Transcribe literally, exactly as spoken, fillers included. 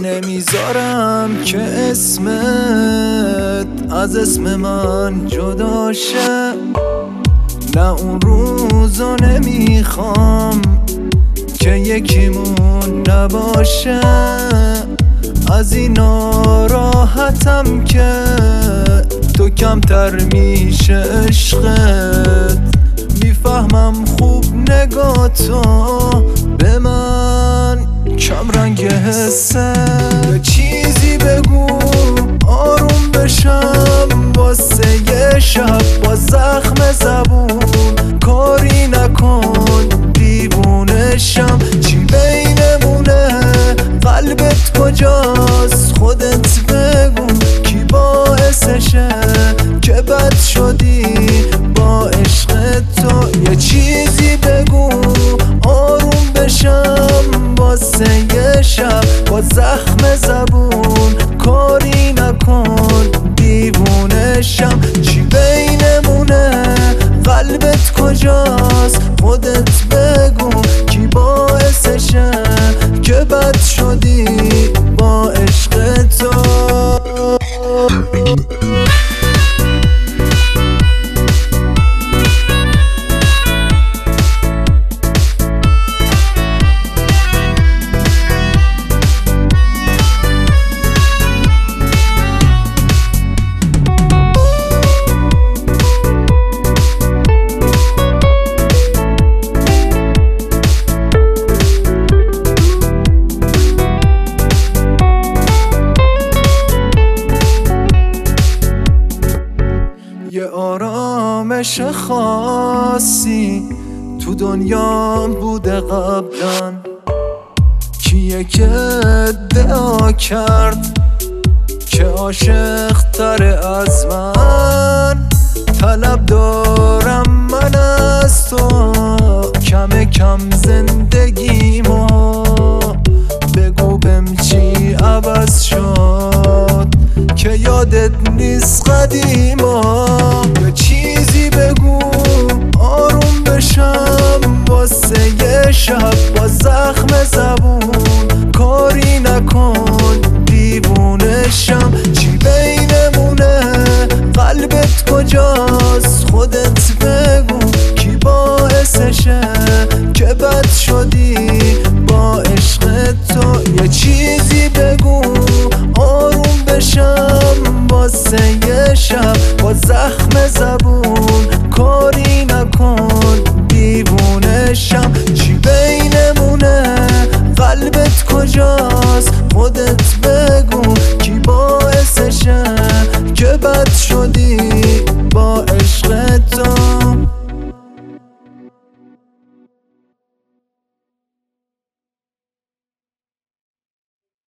نمیذارم که اسمت از اسم من جدا شه، نه اون روزو نمیخوام که یکیمون نباشه. از اینا راحتم که تو کمتر میشه عشقت. میفهمم خوب نگاه تو به من کم رنگ حسه. یه چیزی بگو آروم بشم واسه یه شب با زخم زبون. کاری نکن دیوونشم، چی بینمونه قلبت کجاست خودت بگو. کی باعثشه که بد شدی با عشق تو. یه چیزی بگو آروم بشم واسه یه شب با زخم زبون. کاری نکن دیوونشم، چی بینمونه قلبت کجاست خودت بگو. کی باعثشه که بد شدی با عشق تو. یه آرامش خاصی تو دنیا بوده قبلا، کیه که ادعا کرد که عاشق تره از من. طلب دارم من از تو کم کم زندگیمو. بگو بهم چی عوض شد که یادت نیست قدیما. یه چیزی بگو آروم بشم واسه یه شب با